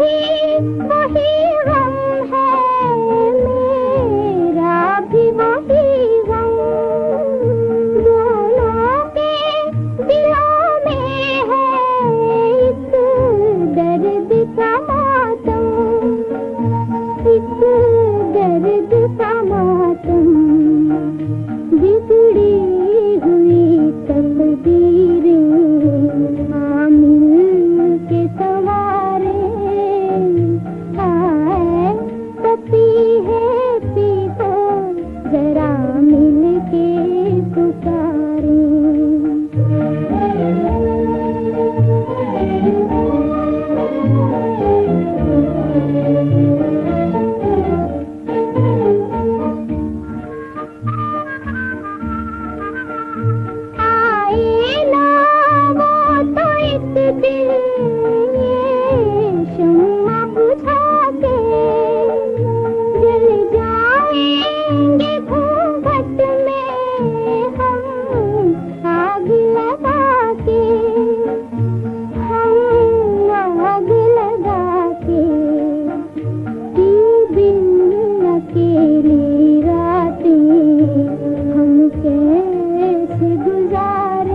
भी वही गम है, मेरा भी वही गम, दोनों के दिलों में है एक दर्द का मातम, एक दर्द का मातम। बिगड़ी हुई तकदीरें आमिल के सवारे, आए पपी है पी को जरा मिल के पुकारे। शम्मा बुझा के जल जाएंगे घूंघट में हम, आग लगा के हम, आग लगा के। बिन अकेली रातें हम कैसे गुजारे,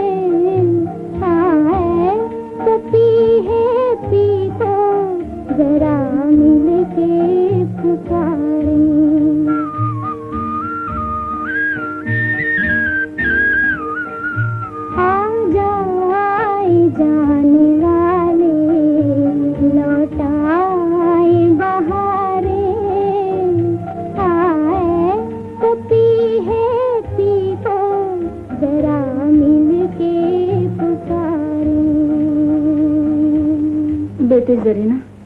जरा मिल के पुकारे। आ जाए जाने वाले, लौटाए बहारे, आए पपी है पी को जरा मिल के पुकारे। बेटी जरीना,